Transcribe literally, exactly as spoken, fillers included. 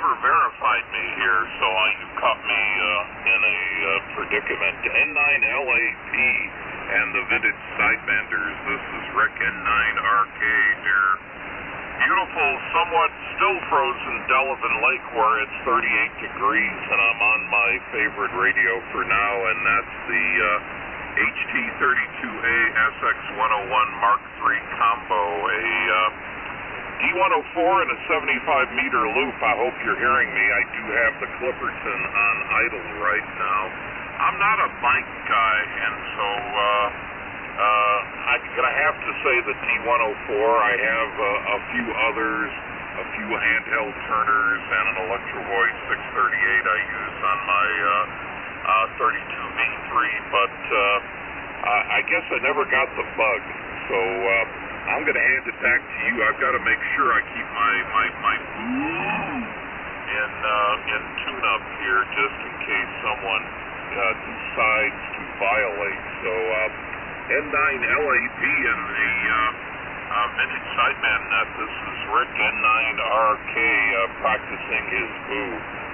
never verified me here, so uh, you caught me uh, in a uh, predicament. N nine L A P and the Vintage Sidebanders. This is Rick, N nine R K near beautiful, somewhat still frozen Delavan Lake, where it's thirty-eight degrees, and I'm on my favorite radio for now, and that's the uh, H T thirty-two A S X one oh one Mark three combo, a uh, D one oh four and a seventy-five meter loop. I hope you're hearing me. I do have the Clipperton on idle right now. I'm not a bike guy, and so uh, uh, I'm going to have to say the D one oh four. I have uh, a few others, a few handheld turners, and an Electro Voice six thirty-eight I use on my uh, uh, thirty-two V three, but uh, I guess I never got the bug, so uh, I'm going to hand it back to you. I've got to make sure I keep my my my boo in uh, in tune-up here, just in case someone uh, decides to violate. So uh, N nine L A P and the uh, uh, Vintage Sideman Net. This is Rick, N nine R K, uh, practicing his boo.